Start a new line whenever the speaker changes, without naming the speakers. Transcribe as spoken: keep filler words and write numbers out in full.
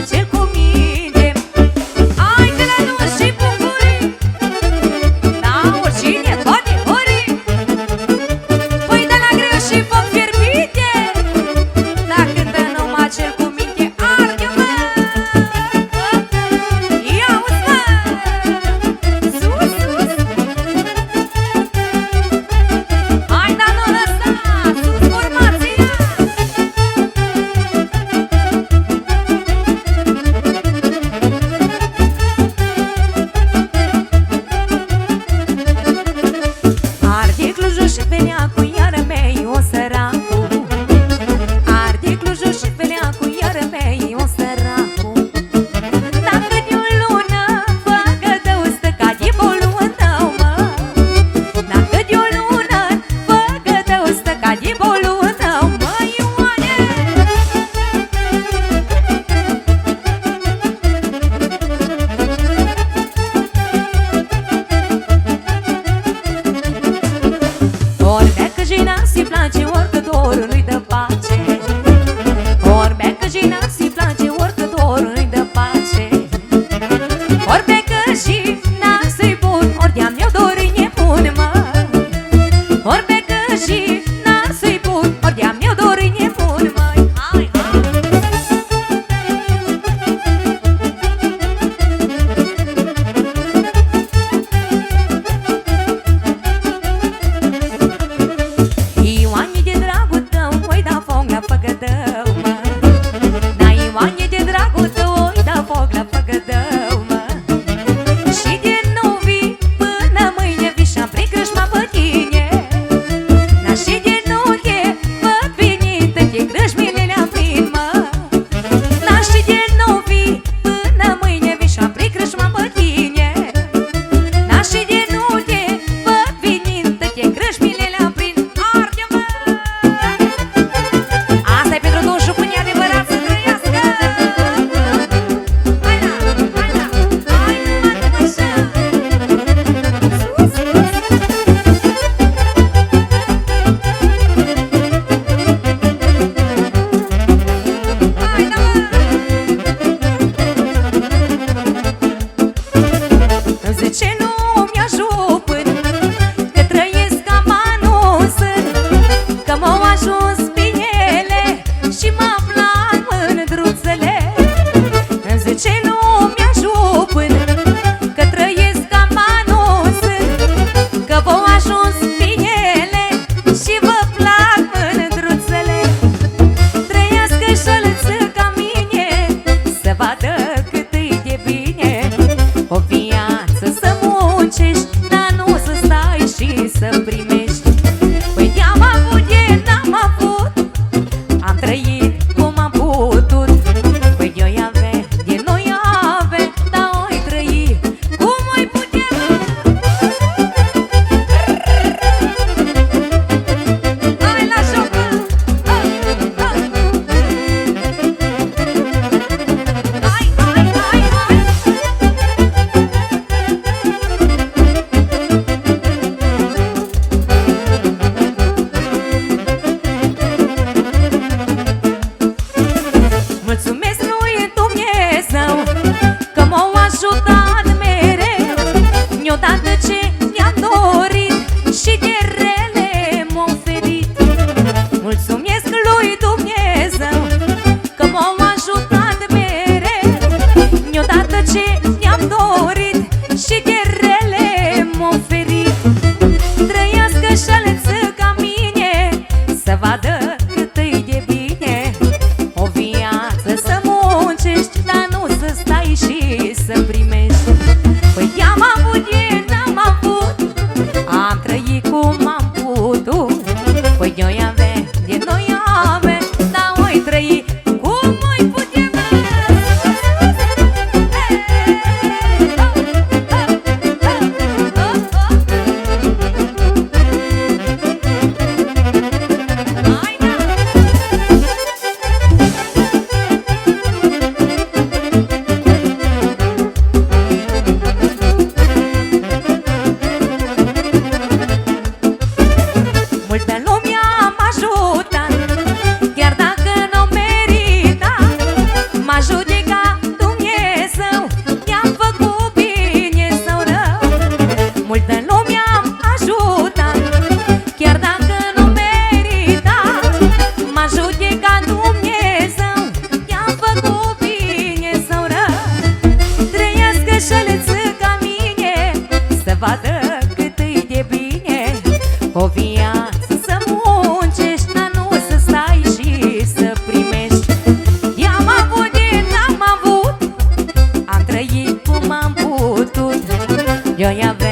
cel cu minte. Ai de la noi și bucurii, da, oricine poate ori. Păi de la greu și foc fierbinte, da, cântă numai cel cu minte. Arde-mă, ia-uzi mă, sus, sus. Hai, dar nu lăsa, sus formația. Arde Clujul și venea cu iară mei o săracu. Arde Clujul și venea cu iară mei o săracu. Dacă de o lună facă de-o stă ca de bolul tău, mă. Dacă de o lună facă de-o stă ca de bolul tău, mă, Ioane. Ori becă jina si place, ori că dorul nu-i dă pace. Ori becă jina si place, ori că dorul nu-i dă pace. Ori becă jina să-i bun, ori de-am eu dori nebun, mă. Ori becă jina să-i bun, ori de-am eu dori nebun, măi. Hai, hai. Ioane de dragul tău, oi da foc la făgădău, mă. Da, Ioane de dragul tău, oi da foc la făgădău, mă. Și de nu vii până mâine, vii și-am prin crâșma pe tine. Da, și de nu te văd venind, te crâșmile le-am prin, mă. Da, și de nu vii până mâine, vii și-am prin crâșma pe tine. Da, și de nu te văd venind, te crâșmile le-am prin. Arde-mă! Asta-i pentru dușul până e adevărat să trăiască. Hai da, hai da, hai numai că așa. Sus, sus. Hai da, mă! Îmi zice nu mi-ajupân, că trăiesc ca manusân, că m-au ajuns binele și mă plac mândruțele. Îmi zice nu mi-ajupân, că trăiesc ca manusân, că v-au ajuns binele și vă plac mândruțele. Trăiască șălăță ca mine, să vadă cât îi de bine. O viață să muncești, dar nu să stai și să primești. Păi de-am avut, de n-am avut, am trăit cum am putut. Păi de-o-i avea, de nu-i avea, dar o-i trăi cum o-i putea. Hai la joc, mă! Hai, hai. Hai, hai. O viață să muncești, dar nu să stai și să primești. I-am avut din am avut, am trăit cum am putut. Eu i-aveam